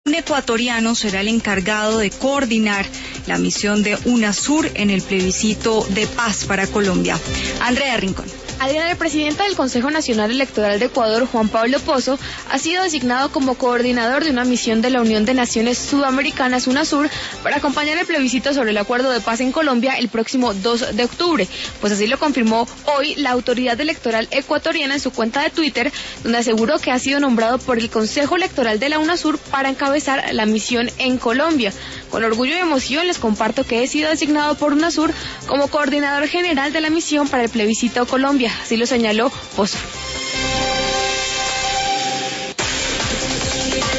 Un ecuatoriano será el encargado de coordinar la misión de UNASUR en el plebiscito de paz para Colombia. Andrea Rincón. Adriana, el presidente del Consejo Nacional Electoral de Ecuador, Juan Pablo Pozo, ha sido designado como coordinador de una misión de la Unión de Naciones Sudamericanas, UNASUR, para acompañar el plebiscito sobre el acuerdo de paz en Colombia el próximo 2 de octubre. Pues así lo confirmó hoy la autoridad electoral ecuatoriana en su cuenta de Twitter, donde aseguró que ha sido nombrado por el Consejo Electoral de la UNASUR para encabezar la misión en Colombia. Con orgullo y emoción les comparto que he sido designado por UNASUR como coordinador general de la misión para el plebiscito Colombia. Así lo señaló Pozo.